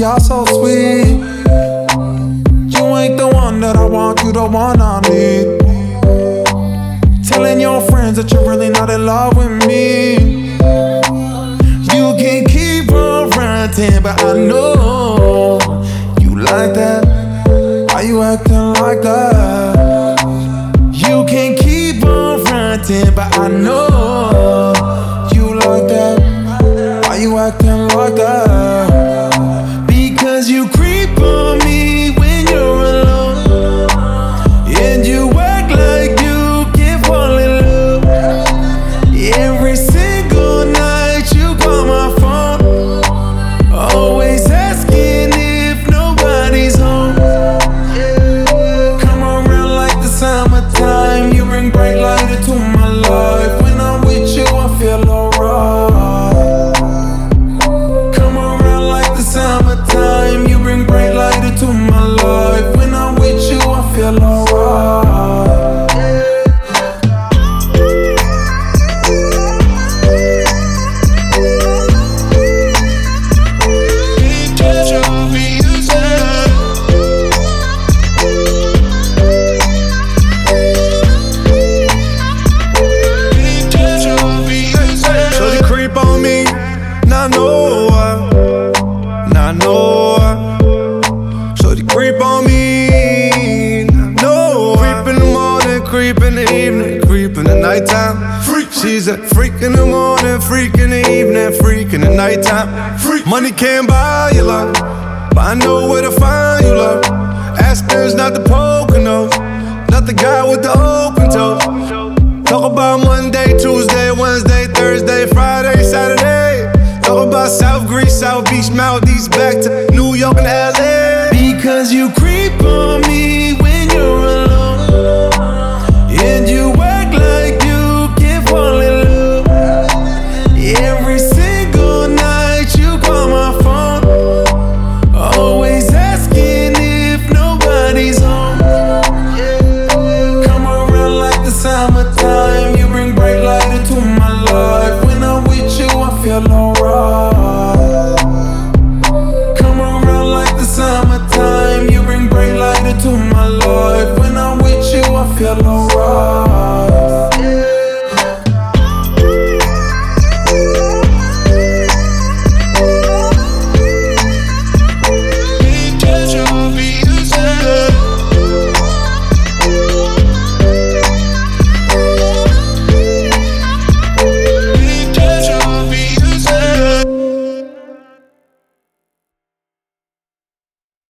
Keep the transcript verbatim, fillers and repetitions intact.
y'all so sweet. You ain't the one that I want, you the one I need. Telling your friends that you're really not in love with me. You can keep on ranting, but I know you like that. Why you acting like that? You can keep on ranting, but I know you like that. Why you acting like that? Because you creep on me when you're alone, and you act like you can't fall in love. Every single night you call my phone, always asking if nobody's home. Come around like the summertime, you bring bright light into my life. When I'm with you, I feel alright. Come around like the summertime, you bring bright light into my life. When I'm with you, I feel alright. Shorty creep on me, nah, no, uh, nah, no, uh. Shorty creep on me, nah, no, uh. Creep in the morning, creep in the evening, creep in the nighttime. Freak. She's a freak in the morning, freak in the evening, freak in the nighttime. Freak. Money can't buy you love, but I know where to find you, love. Aspen's not the Poconos, not the guy with the open toes. Talk about Monday, Tuesday, Wednesday, Thursday, Friday, Saturday. Talk about South Greece, South Beach, Maldives, back to New York and L A. Because you creep on me